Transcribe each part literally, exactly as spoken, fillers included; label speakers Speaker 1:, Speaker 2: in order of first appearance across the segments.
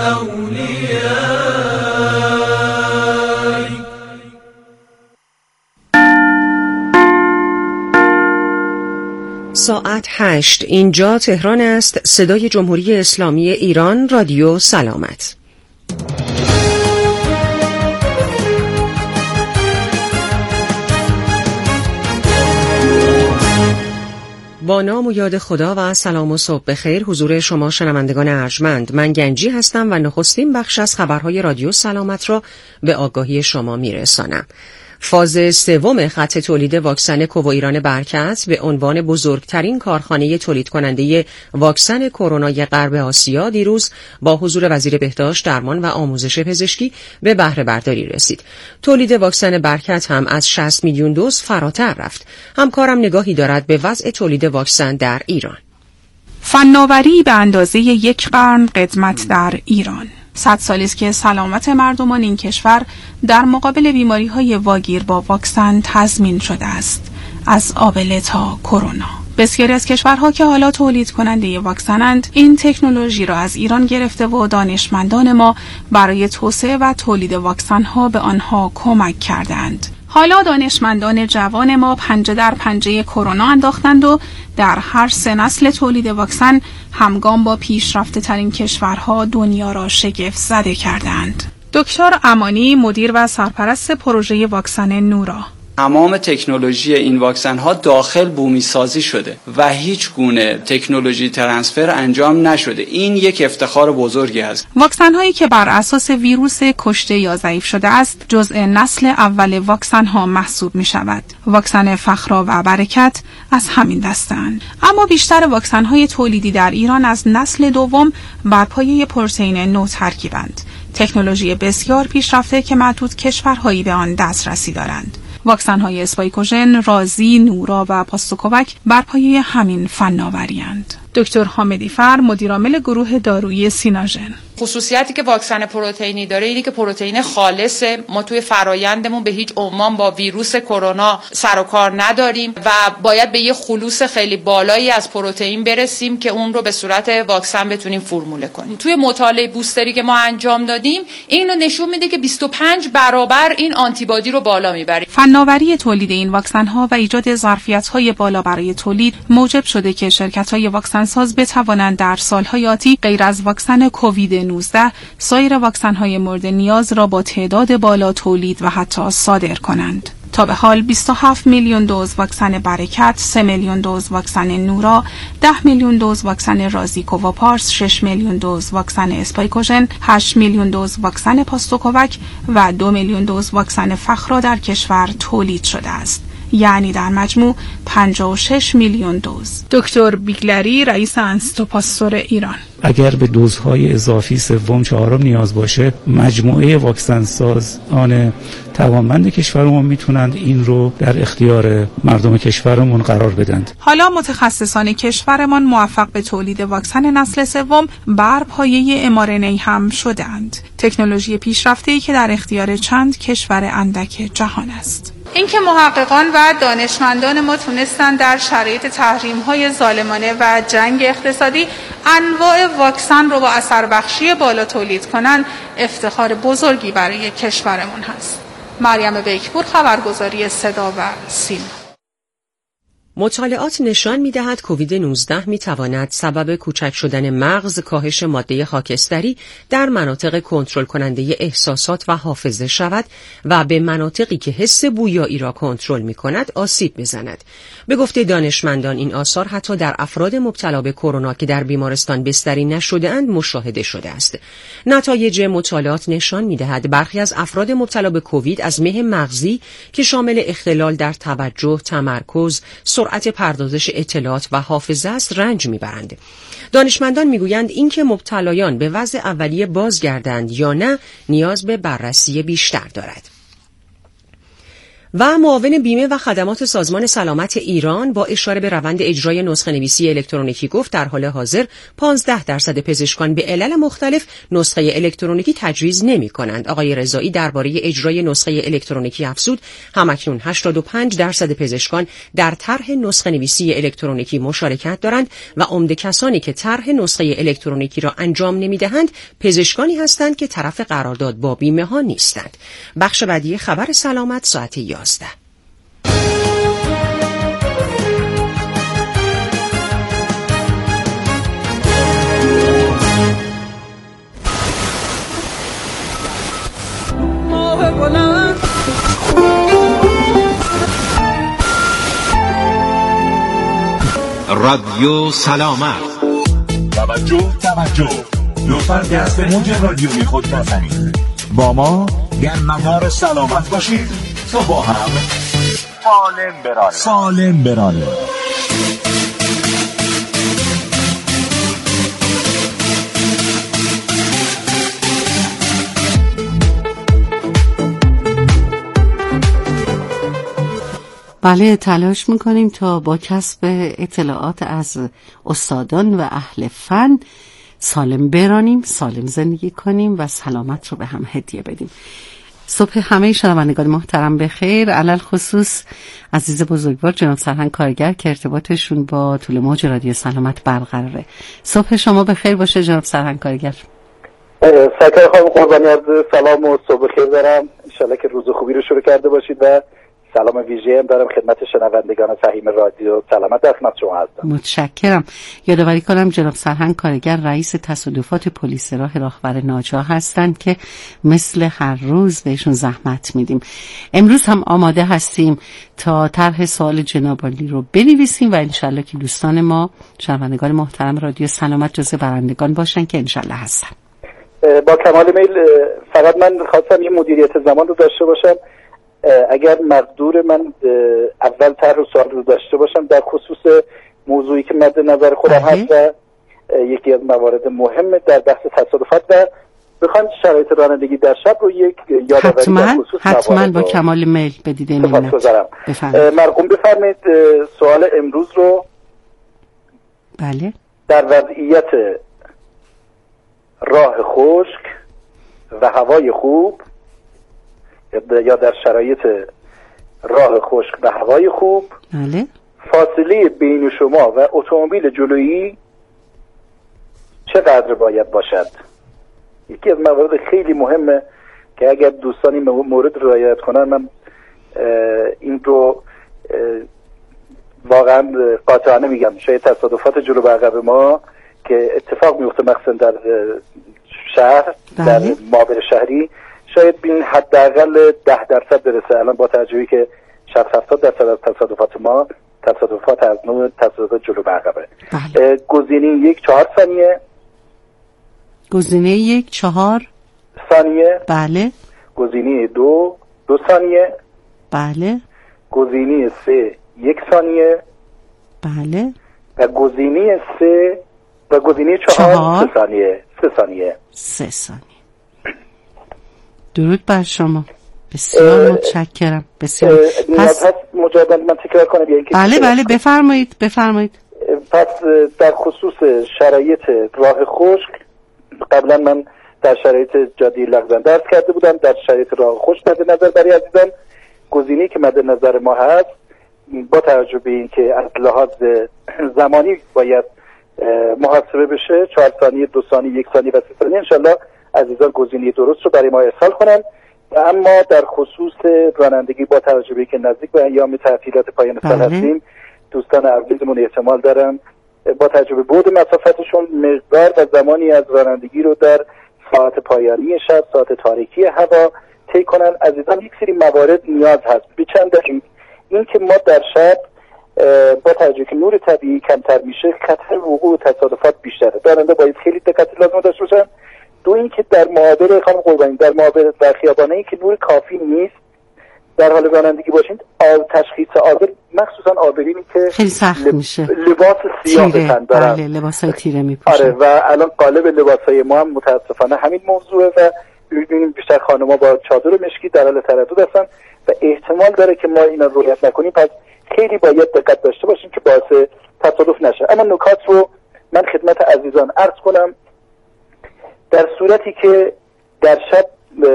Speaker 1: أوليائي.
Speaker 2: ساعت هشت، اینجا تهران است. صدای جمهوری اسلامی ایران، رادیو سلامت. با نام و یاد خدا و سلام و صبح بخیر حضور شما شنوندگان ارجمند. من گنجی هستم و نخستین بخش از خبرهای رادیو سلامت را به آگاهی شما میرسانم. فاز سوم خط تولید واکسن کووایران برکت به عنوان بزرگترین کارخانه تولید کننده واکسن کرونای غرب آسیا دیروز با حضور وزیر بهداشت، درمان و آموزش پزشکی به بهره برداری رسید. تولید واکسن برکت هم از شصت میلیون دوز فراتر رفت. همکارم نگاهی دارد به وضع تولید واکسن در ایران.
Speaker 3: فناوری به اندازه یک قرن قدمت در ایران. صد سالی است که سلامت مردمان این کشور در مقابل بیماری‌های واگیر با واکسن تضمین شده است، از آبله تا کرونا. بسیاری از کشورها که حالا تولید کننده واکسنند این تکنولوژی را از ایران گرفته و دانشمندان ما برای توسعه و تولید واکسن‌ها به آنها کمک کردند. حالا دانشمندان جوان ما پنجه در پنجه کرونا انداختند و در هر سه نسل تولید واکسن همگام با پیشرفته ترین کشورها دنیا را شگفت زده کردند. دکتر امانی، مدیر و سرپرست پروژه واکسن نورا:
Speaker 4: تمام تکنولوژی این واکسن ها داخل بومی سازی شده و هیچ گونه تکنولوژی ترانسفر انجام نشده. این یک افتخار بزرگی است.
Speaker 3: واکسن هایی که بر اساس ویروس کشته یا ضعیف شده است جزء نسل اول واکسن ها محسوب می شود. واکسن فخرا و برکت از همین دستند. اما بیشتر واکسن های تولیدی در ایران از نسل دوم بر پایه پروتئین نو ترکیبند. تکنولوژی بسیار پیشرفته که معدود کشورهایی به آن دسترسی دارند. واکسن‌های اسپایکوژن، رازی، نورا و پاستوکووک بر پایه همین فناوری‌اند. دکتر حامدی فر، مدیرعامل گروه دارویی سیناژن:
Speaker 5: خصوصیتی که واکسن پروتئینی داره اینه که پروتئین خالصه. ما توی فرایندمون به هیچ عنوان با ویروس کرونا سر و کار نداریم و باید به یه خلوص خیلی بالایی از پروتئین برسیم که اون رو به صورت واکسن بتونیم فرموله کنیم. توی مطالعه بوستری که ما انجام دادیم این رو نشون میده که بیست و پنج برابر این آنتیبادی رو بالا میبریم.
Speaker 3: فناوری تولید این واکسن‌ها و ایجاد ظرفیت‌های بالا برای تولید موجب شده که شرکت‌های واکسن ساز بتوانند در سال‌های آتی غیر از واکسن کووید نوزده سایر واکسن‌های مورد نیاز را با تعداد بالا تولید و حتی صادر کنند. تا به حال بیست و هفت میلیون دوز واکسن برکت، سه میلیون دوز واکسن نورا، ده میلیون دوز واکسن رازی کوواپارس، شش میلیون دوز واکسن اسپایکوژن، هشت میلیون دوز واکسن پاستوکووک و دو میلیون دوز واکسن فخرا در کشور تولید شده است. یعنی در مجموع پنجاه و شش میلیون دوز. دکتر بیگلری، رئیس انستیتو پاستور ایران:
Speaker 6: اگر به دوزهای اضافی سوم چهارم نیاز باشه، مجموعه واکسن سازان توانمند کشورمون میتونند این رو در اختیار مردم کشورمون قرار بدند.
Speaker 3: حالا متخصصان کشورمان موفق به تولید واکسن نسل سوم بر پایه ام آر ان ای هم شدند. تکنولوژی پیشرفته‌ای که در اختیار چند کشور اندک جهان است. اینکه محققان و دانشمندان ما تونستن در شرایط تحریم‌های ظالمانه و جنگ اقتصادی انواع واکسن رو با اثر بخشی بالا تولید کنن افتخار بزرگی برای کشورمون هست. مریم بیکپور، خبرگزاری صدا و سیما.
Speaker 2: مطالعات نشان می‌دهد کووید نوزده می‌تواند سبب کوچک شدن مغز، کاهش ماده خاکستری در مناطق کنترل کننده احساسات و حافظه شود و به مناطقی که حس بویایی را کنترل می‌کند آسیب بزند. به گفته دانشمندان این آثار حتی در افراد مبتلا به کرونا که در بیمارستان بستری نشده‌اند مشاهده شده است. نتایج مطالعات نشان می‌دهد برخی از افراد مبتلا به کووید از مه مغزی که شامل اختلال در توجه، تمرکز، سرعت پردازش اطلاعات و حافظه است رنج میبرند. دانشمندان میگویند اینکه مبتلایان به وضع اولیه بازگردند یا نه نیاز به بررسی بیشتر دارد. و معاون بیمه و خدمات سازمان سلامت ایران با اشاره به روند اجرای نسخه نویسی الکترونیکی گفت در حال حاضر پانزده درصد پزشکان به علل مختلف نسخه الکترونیکی تجویز نمی کنند. آقای رضایی درباره اجرای نسخه الکترونیکی افزود همکنون هشتاد و پنج درصد پزشکان در طرح نسخه نویسی الکترونیکی مشارکت دارند و عمده کسانی که طرح نسخه الکترونیکی را انجام نمی دهند پزشکانی هستند که طرف قرارداد با بیمه ها نیستند. بخش بعدی خبر سلامت ساعت یازده.
Speaker 1: رادیو سلامت.
Speaker 7: توجه توجه لطفاً دست به موج رادیوی خود نزنید. با ما در مدار سلامت باشید تا با هم سالم برانیم سالم برانیم.
Speaker 8: بله، تلاش میکنیم تا با کسب اطلاعات از استادان و اهل فن سالم برانیم، سالم زندگی کنیم و سلامت رو به هم هدیه بدیم. صبح همه شنوندگان محترم بخیر، علل خصوص عزیز بزرگوار جناب سرهنگ کارگر که ارتباطشون با طول موج رادیو سلامت برقراره. صبح شما بخیر باشه جناب سرهنگ کارگر.
Speaker 9: سرکار خانم قربانی، از سلام و صبح خیر دارم. انشالله که روز خوبی رو شروع کرده باشید و سلام ویژه هم دارم خدمت شنوندگان فهیم رادیو سلامت در خدمت شما هستم.
Speaker 8: متشکرم. یادآوری کنم جناب سرهنگ کارگر رئیس تصادفات پلیس راه راهور ناجا هستند که مثل هر روز بهشون زحمت میدیم. امروز هم آماده هستیم تا طرح سوال جناب عالی رو بنویسیم و انشالله که دوستان ما شنوندگان محترم رادیو سلامت جزو برندگان باشن که انشالله هستن.
Speaker 9: با کمال میل. فقط من خواستم یه مدیریت زمان رو داشته باشم. اگر مقدور من اول طرح سوال رو داشته باشم در خصوص موضوعی که مد نظر خودم هست و یکی از موارد مهم در بحث تصادفات و بخوایم شرایط رانندگی در شب رو یک یادآوری در خصوص
Speaker 8: حتما با کمال میل بدید منت.
Speaker 9: بفرمایید. مرحوم بفرمایید سوال امروز رو.
Speaker 8: بله.
Speaker 9: در وضعیت راه خشک و هوای خوب یا در شرایط راه خشک و هوای خوب،
Speaker 8: بله،
Speaker 9: فاصله بین شما و اتومبیل جلویی چقدر باید باشد؟ یکی از موارد خیلی مهمه که اگر دوستانی مورد رعایت کنن من این رو واقعا قاطعانه میگم. شاید تصادفات جلو و عقب ما که اتفاق میفته مخصوصا در شهر، بله، در معابر شهری شاید بین حداقل ده درصد برسه. الان با توجهی که شصت هفتاد درصد از تصادفات ما تصادفات از نوع تصادفات جلو و عقبه.
Speaker 8: بله.
Speaker 9: گزینه یک چهار ثانیه.
Speaker 8: گزینه یک چهار
Speaker 9: ثانیه.
Speaker 8: بله.
Speaker 9: گزینه دو دو ثانیه.
Speaker 8: بله.
Speaker 9: گزینه سه یک ثانیه.
Speaker 8: بله.
Speaker 9: و گزینه سه و گزینه چهار, چهار. سه ثانیه. سه ثانیه.
Speaker 8: سه ثانیه. درود بر شما. بسیار متشکرم. بسیار.
Speaker 9: پس مجدد من تکرار کنم یا اینکه
Speaker 8: بله بله بفرمایید بفرمایید.
Speaker 9: پس در خصوص شرایط راه خشک قبلا من در شرایط جاده لغزنده عرض کرده بودم. در شرایط راه خشک مد نظر برای عزیزان گزینه‌ای که مد نظر ما هست با توجه به اینکه از لحاظ زمانی باید محاسبه بشه چهار ثانیه، دو ثانیه، یک ثانیه و سه ثانیه، انشالله عزیزان گزینه درست رو برای ما ارسال کنن. اما در خصوص رانندگی با توجه به اینکه نزدیک به ایام تعطیلات پایان سال هستیم، دوستان عزیزمون احتمال دارن با توجه به بعد مسافتشون مقدار و زمانی از رانندگی رو در ساعت پایانی شب، ساعت تاریکی هوا طی کنن. عزیزان یک سری موارد نیاز هست به چند دلیل. این که ما در شب با توجه که نور طبیعی کمتر میشه خطر وقوع تصادفات بیشتره. راننده باید خیلی دقت لازم داشته باشن. دو اینکه در معابر خانم قربانی در معابر در خیابانایی که نور کافی نیست در حال رانندگی باشین، تشخیص عابر مخصوصا عابرینی که
Speaker 8: خیلی سخت لب... میشه
Speaker 9: لباس سیاه تن دارن.
Speaker 8: بله لباسای تیره میپوشن.
Speaker 9: آره و الان قالب لباسای ما هم متاسفانه همین موضوعه و می‌بینیم بیشتر خانم‌ها با چادر مشکی در حال تردد هستن و احتمال داره که ما اینا رو رعایت نکنیم، پس خیلی باید دقت داشته باشیم که باعث تصادف نشه. اما نکات رو من خدمت عزیزان عرض کنم. در صورتی که در شب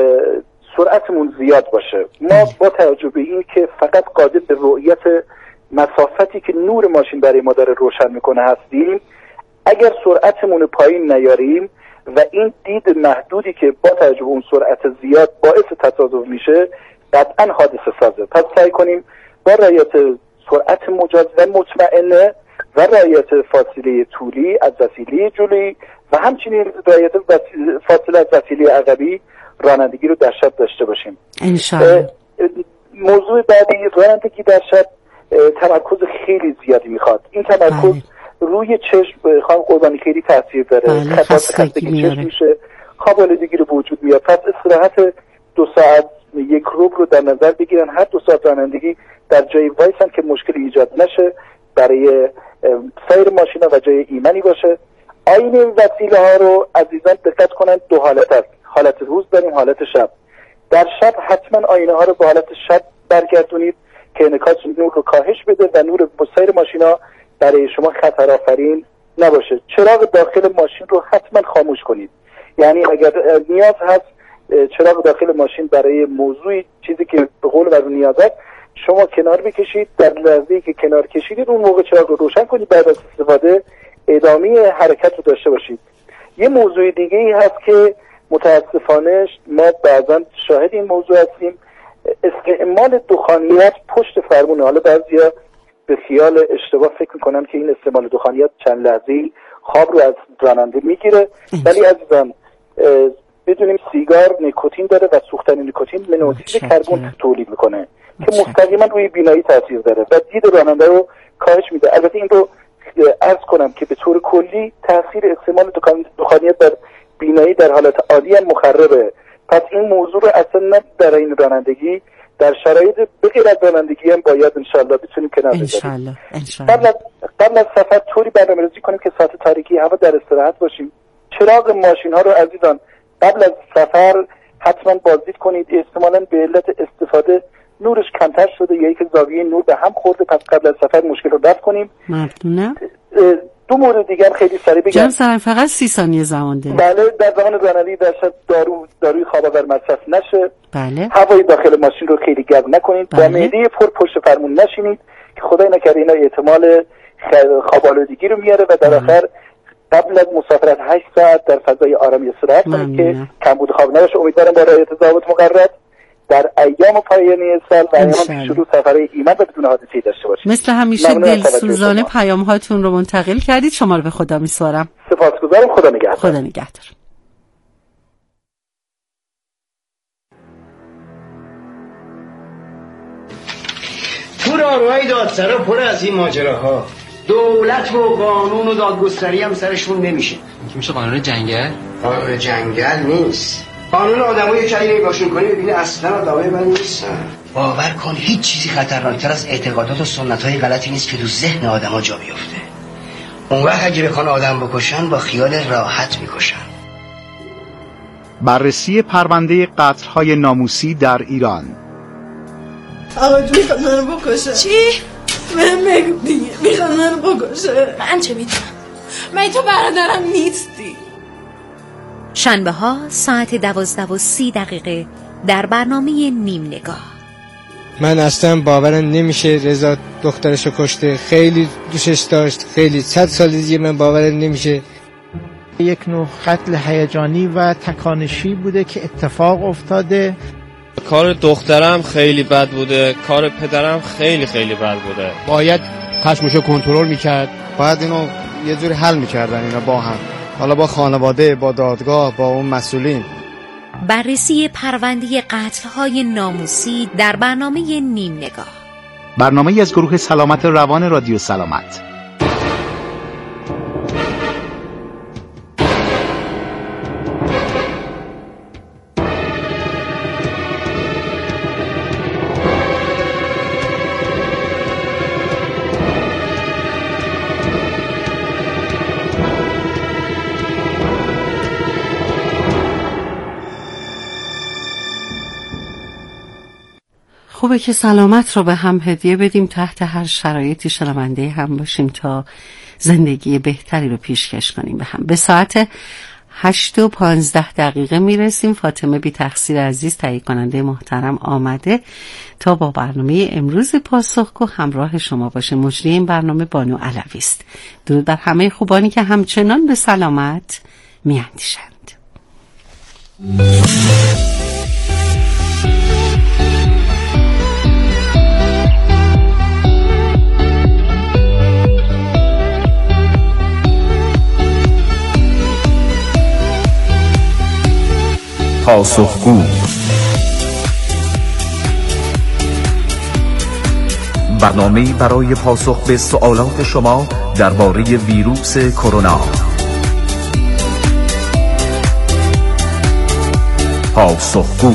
Speaker 9: سرعتمون زیاد باشه، ما با توجه به این که فقط قادر به رؤیت مسافتی که نور ماشین برای ما داره روشن میکنه هستیم، اگر سرعتمون پایین نیاریم و این دید محدودی که با توجه به اون سرعت زیاد باعث تصادف میشه، قطعا حادثه سازه. پس سعی کنیم با رعایت سرعت مجاز و مطمئنه و رعایت فاصله طولی از وسیله جلویی و همچنین رعایت فاصله از وسیله عقبی رانندگی رو در شب داشته باشیم.
Speaker 8: انشاءالله.
Speaker 9: موضوع بعدی رانندگی در شب تمرکز خیلی زیادی میخواد. این تمرکز بله. روی چشم خانم قربانی خیلی تاثیر داره.
Speaker 8: بله. خستگی
Speaker 9: چشم میشه، خواب آلودگی رو وجود میاد. پس استراحت دو ساعت یک روب رو در نظر بگیرن. هر دو ساعت رانندگی در جای وایسن که مشکلی ایجاد نشه، برای سایر ماشینا و جای ایمنی باشه. آینه وسیله ها رو عزیزان دقت کنن، دو حالت هست، حالت روز داریم، حالت شب. در شب حتما آینه ها رو به حالت شب برگردونید که انعکاس نور رو کاهش بده و نور سایر ماشینا برای شما خطر آفرین نباشه. چراغ داخل ماشین رو حتما خاموش کنید. یعنی اگر نیاز هست چراغ داخل ماشین برای موضوعی چیزی که به قول معروف نیاز هست شما کنار بکشید. در لحظه‌ای که کنار کشیدید اون موقع چراغ رو روشن کنید، بعد از استفاده ادامه حرکت رو داشته باشید. یه موضوع دیگه ای هست که متاسفانه ما بعضا شاهد این موضوع هستیم، استعمال دخانیات پشت فرمون. حالا بعضیا به خیال اشتباه فکر میکنن که این استعمال دخانیات چند لحظه‌ای خواب رو از راننده میگیره، ولی عزیزان بدونیم سیگار نیکوتین داره و سوختن نیکوتین مونوکسید کربن تولید میکنه که مستقیما روی بینایی تاثیر داره و دید راننده رو کاهش میده. البته این رو عرض کنم که به طور کلی تاثیر استعمال دخانیات در بینایی در حالت عادی هم مخربه. پس این موضوع رو اصلا نه در این رانندگی، در شرایط بغیر از رانندگی هم باید انشالله بتونیم کنار بذاریم. قبل از قبل از سفر طوری برنامه‌ریزی کنیم که ساعت تاریکی هوا در استراحت باشیم. چراغ ماشین ها رو عزیزان قبل از سفر حتما بازدید کنید. احتمالاً به علت استفاده نورش کمتر شده یا اینکه زاویه نور به هم خورده، پس قبل از سفر مشکل رو رفع کنیم.
Speaker 8: ممنونم.
Speaker 9: دو مورد دیگه هم خیلی سریع بگم.
Speaker 8: جان سرم فقط سی ثانیه زمان داریم.
Speaker 9: بله، در زمان رانندگی در شب دارو داروی خواب آور مصرف نشه.
Speaker 8: بله.
Speaker 9: هوای داخل ماشین رو خیلی گرم نکنید. بله. با معده پر پشت فرمون نشینید که خدای نکرده اینا احتمال خواب آلودگی رو میاره و در آخر قبل از مسافرت هشت ساعت در فضای آرامی استراحت کنید که کمبود خواب نباشه. امیدوارم با رعایت ضوابط مقررات در ایام پایانی سال و ایام شروع سفرهای ایمن و بدون حادثه‌ای داشته باشید.
Speaker 8: مثل همیشه دلسوزانه پیام هاتون رو منتقل کردید. شما رو به خدا میسپارم.
Speaker 9: سپاسگزارم. خدا نگهدار.
Speaker 8: خدا نگهدار.
Speaker 10: تو راهروهای دادسرا پر از این ماجراها. دولت و قانون و دادگستری هم سرشون نمیشه.
Speaker 11: این میشه قانون جنگل؟
Speaker 10: قانون جنگل نیست. قانون آدمای کلی نگاهشون کنی ببینی اصلا آدمای من نیستن. باور کن هیچ چیزی خطرناکتر از اعتقادات و سنت‌های غلطی نیست که تو ذهن آدما جا بیفته. اون وقت اگه بخوان آدم بکشن با خیال راحت میکشن.
Speaker 12: بررسی پرونده قتل‌های ناموسی در ایران.
Speaker 13: آقا جو میخواد منو بکشه. چی؟ من بگو دیگه. میخواد منو بکشه. من چه میدونم؟ من تو برادرم نیستی.
Speaker 14: شنبه ها ساعت دوازده و سی دقیقه در برنامه نیم نگاه.
Speaker 15: من اصلا باورم نمیشه رضا دخترشو کشته. خیلی دوستش داشت، خیلی صد سال دیگه من باورم نمیشه.
Speaker 16: یک نوع قتل هیجانی و تکانشی بوده که اتفاق افتاده.
Speaker 17: کار دخترم خیلی بد بوده، کار پدرم خیلی خیلی بد بوده.
Speaker 18: باید خشمشو کنترل میکرد.
Speaker 19: باید اینو یه جوری حل میکردن اینا با هم، حالا با خانواده، با دادگاه، با اون مسئولین.
Speaker 14: بررسی پرونده قتل‌های ناموسی در برنامه نیم نگاه.
Speaker 12: برنامه‌ای از گروه سلامت روان رادیو سلامت.
Speaker 8: خوبه که سلامت رو به هم هدیه بدیم، تحت هر شرایطی شنونده هم باشیم تا زندگی بهتری رو پیشکش کنیم به هم. به ساعت هشت و پانزده دقیقه میرسیم. فاطمه بی تقصیر عزیز تهیه کننده محترم آمده تا با برنامه امروز پاسخگو همراه شما باشه. مجری این برنامه بانو علوی است. درود بر همه خوبانی که همچنان به سلامت میاندیشند.
Speaker 7: پاسخگو، برنامه‌ای برای پاسخ به سوالات شما درباره ویروس کرونا. پاسخگو.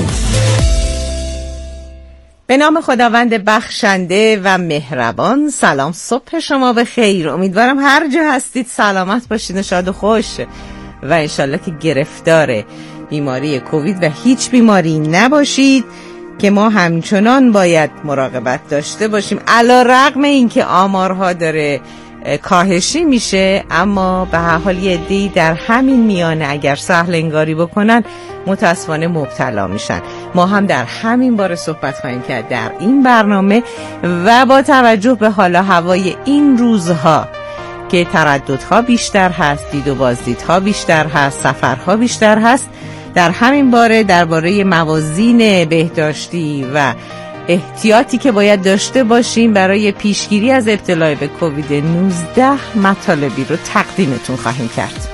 Speaker 11: به نام خداوند بخشنده و مهربان. سلام، صبح شما به خیر. امیدوارم هر جا هستید سلامت باشید و شاد و خوش و انشالله که گرفتار بیماری کووید و هیچ بیماری نباشید که ما همچنان باید مراقبت داشته باشیم. علی رغم این که آمارها داره کاهشی میشه، اما به هر حال یه عده‌ای در همین میانه اگر سهل انگاری بکنن متاسفانه مبتلا میشن. ما هم در همین باره صحبت خواهیم کرد در این برنامه و با توجه به حال هوای این روزها که ترددها بیشتر هست، دید و بازدیدها بیشتر هست، سفرها بیشتر هست، در همین باره درباره موازین بهداشتی و احتیاطی که باید داشته باشیم برای پیشگیری از ابتلا به کووید نوزده مطالبی رو تقدیمتون خواهیم کرد.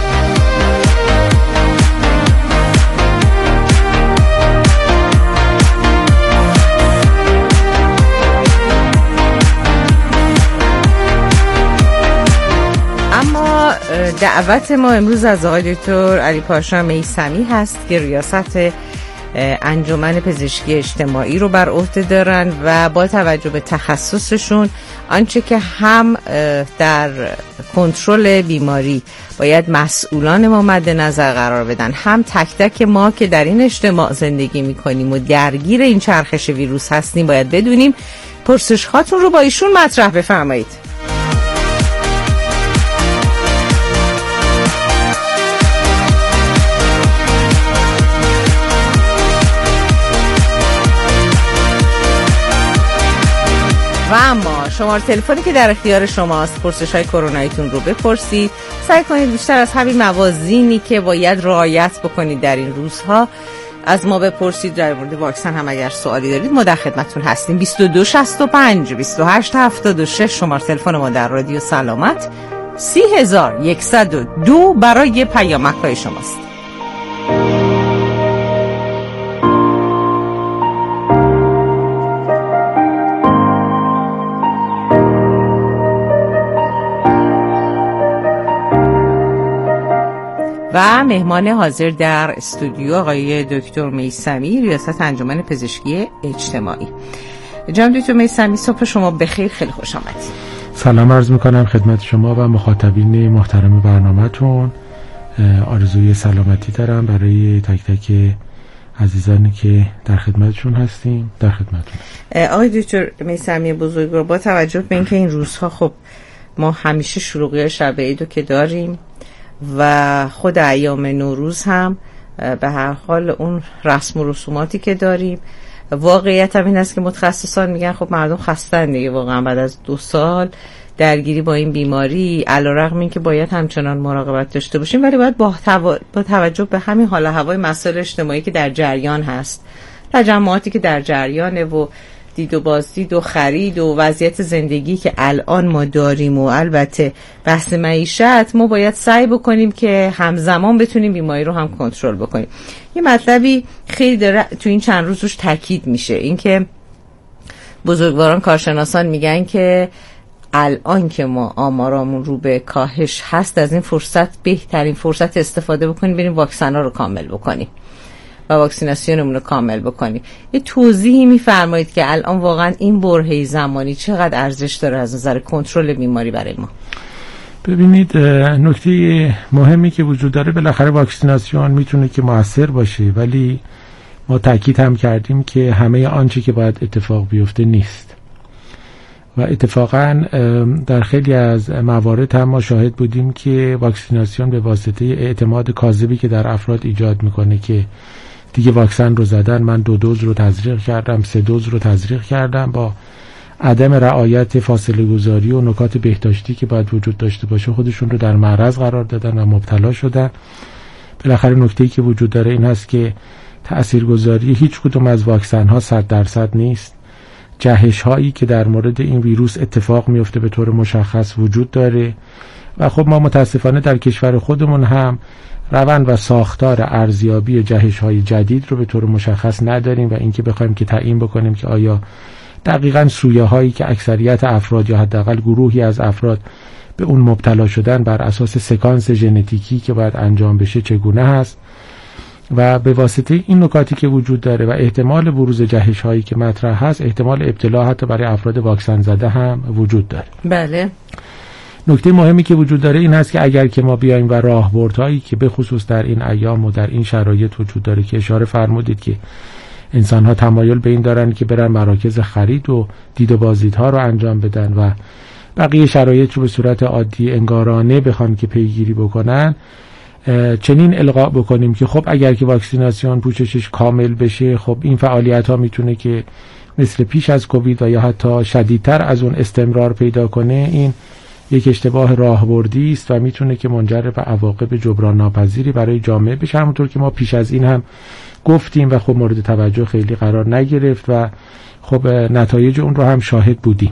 Speaker 11: دعوت ما امروز از آقای دکتر علی پاشا میثمی هست که ریاست انجمن پزشکی اجتماعی رو بر عهده دارن و با توجه به تخصصشون آنچه که هم در کنترل بیماری باید مسئولان ما مد نظر قرار بدن، هم تک تک ما که در این اجتماع زندگی میکنیم و درگیر این چرخش ویروس هستیم باید بدونیم. پرسش هاتون رو با ایشون مطرح بفرمایید. و اما شماره تلفنی که در اختیار شماست، پرسش های کروناییتون رو بپرسید. سعی کنید بیشتر از همین موازینی که باید رعایت بکنید در این روزها از ما بپرسید. در مورد واکسن هم اگر سوالی دارید ما در خدمتتون هستیم. بیست و دو شصت و پنج بیست و هشت هفتاد و شش شماره تلفن ما در رادیو سلامت. سی هزار و صد و دو برای پیامک های شماست. و مهمان حاضر در استودیو آقای دکتر میثمی، ریاست انجمن پزشکی اجتماعی. جناب دکتر میثمی، صبح شما بخیر، خیلی خوش آمدید.
Speaker 20: سلام عرض میکنم خدمت شما و مخاطبین محترم برنامه‌تون. آرزوی سلامتی دارم برای تک تک عزیزانی که در خدمتشون هستیم. در خدمتتون.
Speaker 11: آقای دکتر میثمی بزرگوار، با توجه به اینکه این روزها خب ما همیشه شروعی شب عیدو که داریم و خود ایام نوروز هم به هر حال اون رسم و رسوماتی که داریم، واقعیت هم این است که متخصصان میگن خب مردم خستن دیگه واقعا بعد از دو سال درگیری با این بیماری، علیرغم این که باید همچنان مراقبت داشته باشیم ولی باید با, تو... با توجه به همین حال هوای مسائل اجتماعی که در جریان هست، تجمعاتی که در جریانه و دید و بازدید و خرید و وضعیت زندگی که الان ما داریم و البته بحث معیشت، ما باید سعی بکنیم که همزمان بتونیم بیماری رو هم کنترل بکنیم. یه مطلبی خیلی داره تو این چند روز روش تاکید میشه، این که بزرگواران کارشناسان میگن که الان که ما آمارامون رو به کاهش هست، از این فرصت بهترین فرصت استفاده بکنیم بریم واکسن ها رو کامل بکنیم و واکسیناسیونمون رو کامل بکنیم. یه توضیحی میفرمایید که الان واقعا این برهه زمانی چقدر ارزش داره از نظر کنترل بیماری برای ما؟
Speaker 20: ببینید، نکته مهمی که وجود داره، بالاخره واکسیناسیون میتونه که موثر باشه ولی ما تاکید هم کردیم که همه آنچه که باید اتفاق بیفته نیست و اتفاقا در خیلی از موارد هم ما شاهد بودیم که واکسیناسیون به واسطه اعتماد کاذبی که در افراد ایجاد میکنه که دیگه واکسن رو زدن، من دو دوز رو تزریق کردم، سه دوز رو تزریق کردم، با عدم رعایت فاصله گذاری و نکات بهداشتی که باید وجود داشته باشه خودشون رو در معرض قرار دادن و مبتلا شدن. بالاخره نکته‌ای که وجود داره این هست که تاثیرگذاری هیچ کدوم از واکسن ها صد درصد نیست. جهش هایی که در مورد این ویروس اتفاق میفته به طور مشخص وجود داره و خب ما متاسفانه در کشور خودمون هم روند و ساختار ارزیابی جهش های جدید رو به طور مشخص نداریم و اینکه بخوایم که تعیین بکنیم که آیا دقیقاً سویه هایی که اکثریت افراد یا حداقل گروهی از افراد به اون مبتلا شدن بر اساس سکانس ژنتیکی که باید انجام بشه چگونه هست و به واسطه این نکاتی که وجود داره و احتمال بروز جهش هایی که مطرح هست ایحتمال ابتلا حتی برای افراد واکسن زده هم وجود داره.
Speaker 11: بله.
Speaker 20: نکته مهمی که وجود داره این هست که اگر که ما بیایم و راهبردهایی که به خصوص در این ایام و در این شرایط وجود داره که اشاره فرمودید که انسان ها تمایل به این دارن که برن مراکز خرید و دید و بازدیدها رو انجام بدن و بقیه شرایط رو به صورت عادی انگارانه بخوان که پیگیری بکنن، چنین القا بکنیم که خب اگر که واکسیناسیون پوششش کامل بشه خب این فعالیت ها میتونه که مثل پیش از کووید و یا حتی شدیدتر از اون استمرار پیدا کنه. این یک اشتباه راهبردی است و میتونه که منجر به عواقب جبران ناپذیری برای جامعه بشه، همونطور که ما پیش از این هم گفتیم و خب مورد توجه خیلی قرار نگرفت و خب نتایج اون رو هم شاهد بودیم.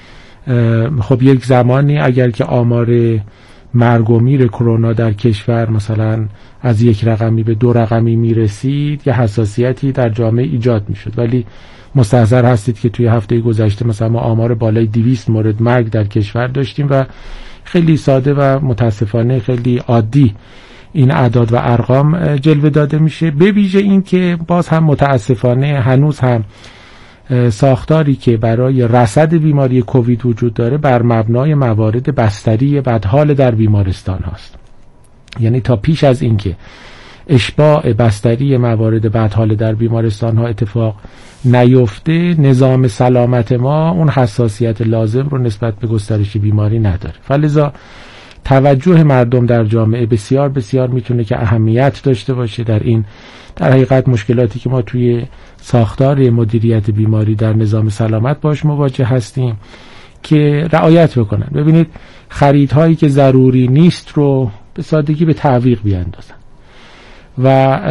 Speaker 20: خب یک زمانی اگر که آمار مرگ و میر کرونا در کشور مثلا از یک رقمی به دو رقمی میرسید یه حساسیتی در جامعه ایجاد میشد، ولی مستحضر هستید که توی هفته گذشته مثلا ما آمار بالای دویست مورد مرگ در کشور داشتیم و خیلی ساده و متاسفانه خیلی عادی این اعداد و ارقام جلوه داده میشه، به ویژه این که باز هم متاسفانه هنوز هم ساختاری که برای رصد بیماری کووید وجود داره بر مبنای موارد بستری بدحال در بیمارستان هاست. یعنی تا پیش از این که اشباع بستری موارد بدحال در بیمارستان ها اتفاق نیفته، نظام سلامت ما اون حساسیت لازم رو نسبت به گسترش بیماری نداره. فلذا توجه مردم در جامعه بسیار بسیار میتونه که اهمیت داشته باشه در این در حقیقت مشکلاتی که ما توی ساختار مدیریت بیماری در نظام سلامت باش مواجه هستیم که رعایت بکنن. ببینید خریدهایی که ضروری نیست رو به سادگی به تعویق بیاندازن و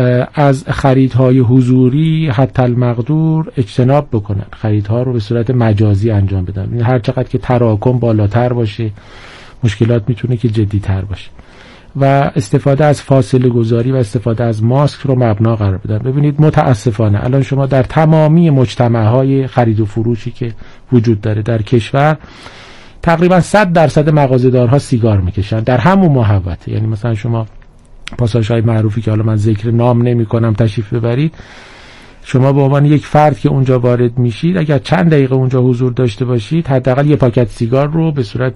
Speaker 20: از خریدهای حضوری حتی المقدور اجتناب بکنن، خریدها رو به صورت مجازی انجام بدن. هر چقدر که تراکم بالاتر باشه مشکلات میتونه که جدی‌تر باشه و استفاده از فاصله گذاری و استفاده از ماسک رو مبنا قرار بدن. ببینید متاسفانه الان شما در تمامی مجتمع‌های خرید و فروشی که وجود داره در کشور تقریبا صد درصد مغازه‌دارها سیگار میکشن در همون محوطه. یعنی مثلا شما پاساژهای معروفی که حالا من ذکر نام نمی‌کنم تشریف ببرید، شما به عنوان یک فرد که اونجا وارد میشید اگر چند دقیقه اونجا حضور داشته باشید حداقل یک پاکت سیگار رو به صورت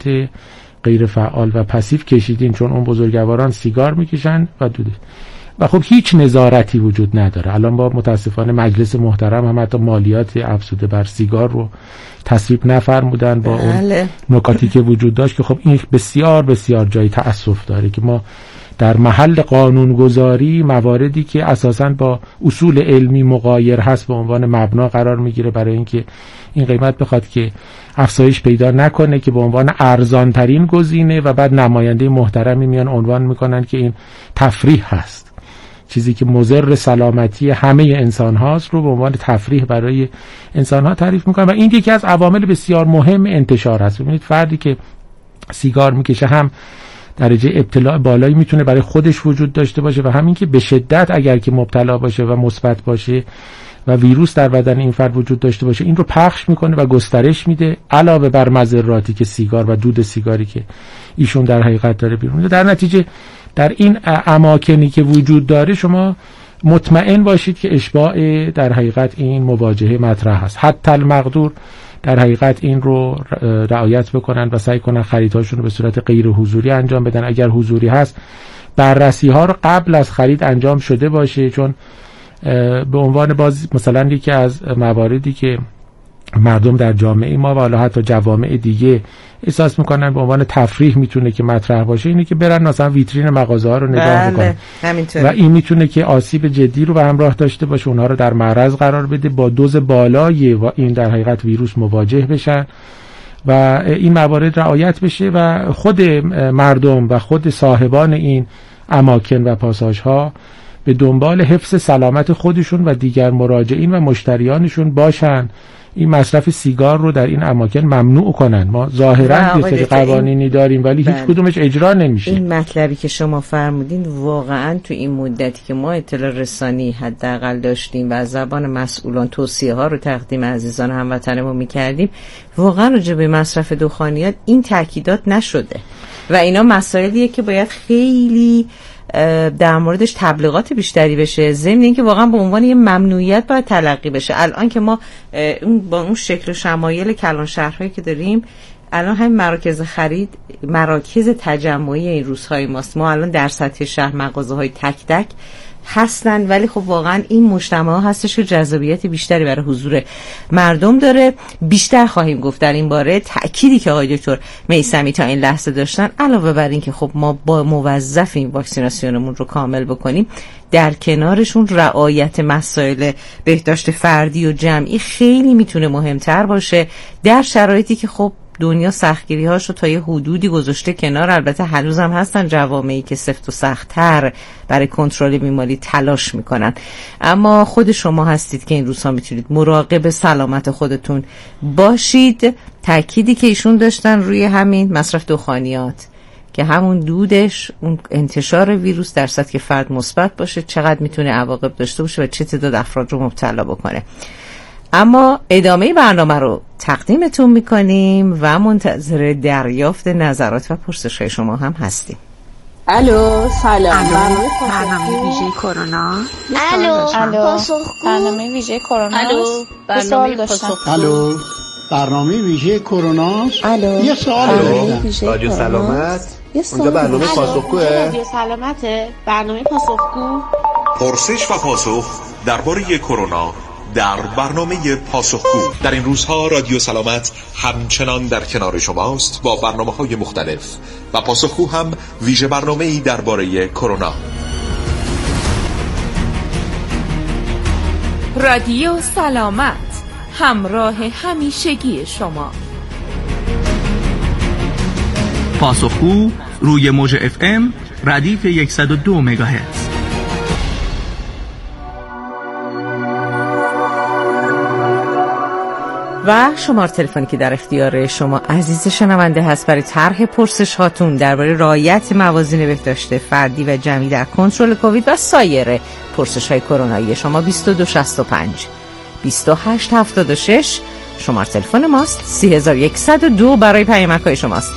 Speaker 20: غیر فعال و پسیو کشیدین، چون اون بزرگواران سیگار میکشن و دوده و خب هیچ نظارتی وجود نداره. الان با متاسفانه مجلس محترم هم حتی مالیات افزوده بر سیگار رو تصویب نفرمودن با اون نکاتی که وجود داشت که خب این بسیار بسیار جای تأسف داره که ما در محل قانونگذاری مواردی که اساساً با اصول علمی مغایر هست به عنوان مبنا قرار میگیره برای اینکه این قیمت بخواد که افزایش پیدا نکنه که به عنوان ارزان ترین گزینه و بعد نماینده محترمی میان عنوان میکنن که این تفریح هست، چیزی که مضر سلامتی همه انسان هاست رو به عنوان تفریح برای انسان ها تعریف میکنن و این یکی از عوامل بسیار مهم انتشار هست. ببینید فردی که سیگار میکشه هم درجه ابتلا بالایی میتونه برای خودش وجود داشته باشه و همین که به شدت اگر که مبتلا باشه و مثبت باشه و ویروس در بدن این فرد وجود داشته باشه این رو پخش میکنه و گسترش میده، علاوه بر مضراتی که سیگار و دود سیگاری که ایشون در حقیقت داره بیرون. در نتیجه در این اماکنی که وجود داره شما مطمئن باشید که اشباع در حقیقت این مواجهه مطرح هست. حتی المقدور در حقیقت این رو رعایت بکنن و سعی کنن خریدهاشون رو به صورت غیر حضوری انجام بدن. اگر حضوری هست بررسی ها رو قبل از خرید انجام شده باشه، چون به عنوان باز مثلا یکی از مواردی که مردم در جامعه ما و حالا حتی جوامع دیگه احساس میکنن به عنوان تفریح میتونه که مطرح باشه، اینه که برن مثلا ویترین مغازه ها رو نگاه بکنن و این میتونه که آسیب جدی رو به همراه داشته باشه، اونها رو در معرض قرار بده، با دوز بالای و این در حقیقت ویروس مواجه بشن و این موارد رعایت بشه و خود مردم و خود صاحبان این اماکن و پاساژ ها به دنبال حفظ سلامت خودشون و دیگر مراجعین و مشتریانشون باشن، این مصرف سیگار رو در این اماکن ممنوع کنن. ما ظاهرا یه سری قوانینی داریم ولی هیچ کدومش اجرا نمیشه.
Speaker 11: این مطلبی که شما فرمودین واقعا تو این مدتی که ما اطلاع رسانی حداقل داشتیم و از زبان مسئولان توصیه ها رو تقدیم عزیزان هموطنمون میکردیم، واقعا راجع به مصرف دخانیات این تاکیدات نشده و اینا مسائلیه که باید خیلی در موردش تبلیغات بیشتری بشه، ضمن اینکه واقعا به عنوان یه ممنوعیت باید تلقی بشه. الان که ما اون با اون شکل و شمایل کلان شهرهایی که داریم، الان همین مراکز خرید مراکز تجمعی این روزهای ماست. ما الان در سطح شهر مغازه های تک تک هستن ولی خب واقعا این مجتمع ها هستش که جذابیت بیشتری برای حضور مردم داره. بیشتر خواهیم گفت در این باره. تأکیدی که آقای دکتر میثمی تا این لحظه داشتن علاوه بر این که خب ما با موظفیم واکسیناسیونمون رو کامل بکنیم، در کنارشون رعایت مسائل بهداشت فردی و جمعی خیلی میتونه مهمتر باشه در شرایطی که خب دنیا سختگیری هاشو تا یه حدودی گذاشته کنار. البته هنوز هم هستن جوامعی که سفت و سخت‌تر برای کنترل بیماری تلاش میکنن، اما خود شما هستید که این روزها میتونید مراقب سلامت خودتون باشید. تأکیدی که ایشون داشتن روی همین مصرف دخانیات که همون دودش اون انتشار ویروس در سطح که فرد مثبت باشه چقدر میتونه عواقب داشته باشه و چه تعداد افراد رو مبتلا بکنه. اما ادامه برنامه رو تقدیمتون میکنیم و منتظر دریافت نظرات و پرسش‌های شما هم هستیم.
Speaker 21: الو سلام.
Speaker 22: برنامه ویژه کرونا.
Speaker 21: الو الو
Speaker 22: برنامه ویژه کرونا.
Speaker 21: الو برنامه پاسخگو.
Speaker 22: الو
Speaker 21: برنامه ویژه کرونا.
Speaker 22: الو
Speaker 21: یه سوال دارم.
Speaker 22: رادیو سلامت.
Speaker 21: اونجا برنامه پاسخگوه.
Speaker 22: رادیو سلامته. برنامه پاسخگو.
Speaker 1: پرسش و پاسخ درباره کرونا در برنامه پاسخگو. در این روزها رادیو سلامت همچنان در کنار شماست با برنامه‌های مختلف و پاسخگو هم ویژه برنامه‌ای درباره کرونا.
Speaker 23: رادیو سلامت، همراه همیشگی شما.
Speaker 24: پاسخگو روی موج اف ام ردیف صد و دو مگاهرتز.
Speaker 11: و شماره تلفنی که در اختیار شما عزیز شنونده هست برای طرح پرسش هاتون درباره رعایت موازین بهداشت فردی و جمعی در کنترل کووید و سایر پرسش های کرونایی شما بیست و دو شصت و پنج بیست و هشت هفتاد و شش شماره تلفن ماست. سه هزار و صد و دو برای پیامک های شماست.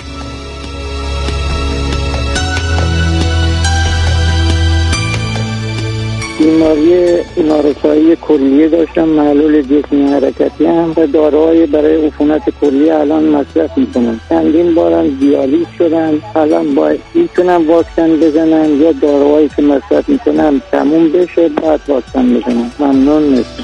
Speaker 25: بیماری نارسایی کلیه داشتم، معلول جسمی حرکتی هم و داروهای برای عفونت کلیه الان مصرف میکنم. چندین بارم دیالیز شدم، الان باید میتونم واکسن بزنم یا داروهایی که مصرف میکنم تموم بشه بعد واکسن بزنم. ممنون. نیستم.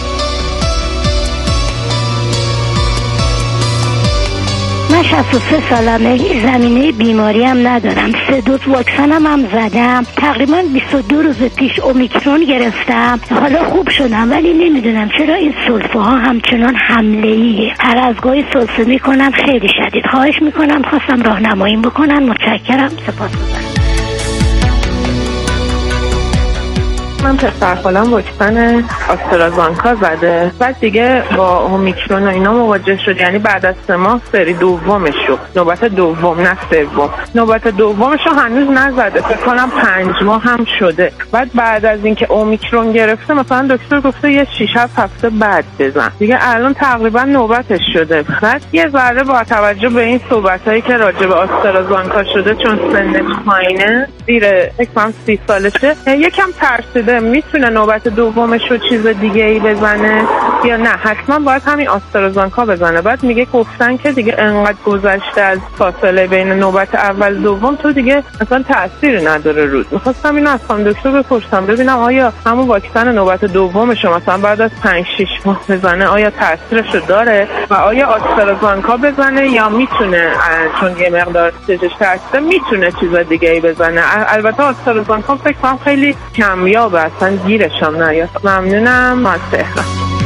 Speaker 26: من شصت و سه سالمه، زمینه بیماری هم ندارم، سه دوز واکسنم هم زدم، تقریبا بیست و دو روز پیش اومیکرون گرفتم، حالا خوب شدم ولی نمیدونم چرا این سلفه ها همچنان حمله ایه. هر از گاهی سلفه میکنم خیلی شدید. خواهش میکنم خواستم راهنمایی بکنن. متشکرم. سپاسگزارم.
Speaker 27: من پسر خالم واکسن آسترازانکا زده، بعد دیگه با اومیکرون و اینا مواجه شد، یعنی بعد از سه ماه سری دومش شد، نوبت دوم نه سوم. نوبت دومش رو هنوز نزده، فکر کنم پنج ماه هم شده. بعد بعد از اینکه اومیکرون گرفته مثلا دکتر گفته یه شش هفت هفته بعد بزن، دیگه الان تقریبا نوبتش شده. بعد یه ذره با توجه به این صحبتایی که راجع به آسترازانکا شده، چون سنش پایینه، زیر فکر کنم سی سالشه، یکم ترسیده میتونه نوبت دومش رو چیز دیگه ای بزنه یا نه حتما باید همین آسترازانکا بزنه. بعد میگه گفتن که دیگه انقدر گذشته از فاصله بین نوبت اول دوم تو دیگه اصلا تأثیری نداره رود. میخواستم اینو از خانم دکتر بپرسم ببینم آیا همون واکسن نوبت دومش مثلا بعد از پنج شش ماه بزنه آیا تأثیرشو داره و آیا آسترازانکا بزنه یا میتونه چون یه مقدار سجش تأثیر میتونه چیز دیگه ای بزنه. البته آسترازانکا فکر کنم خیلی کمیابه اصلا گیرشم نیاد. ممنونم از تهران.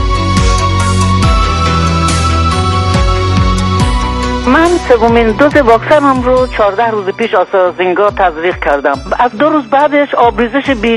Speaker 2: من سومین دوز واکسنم رو چهارده روز پیش آسترازینگا تزریق کردم. از دو روز بعدش آبریزش بی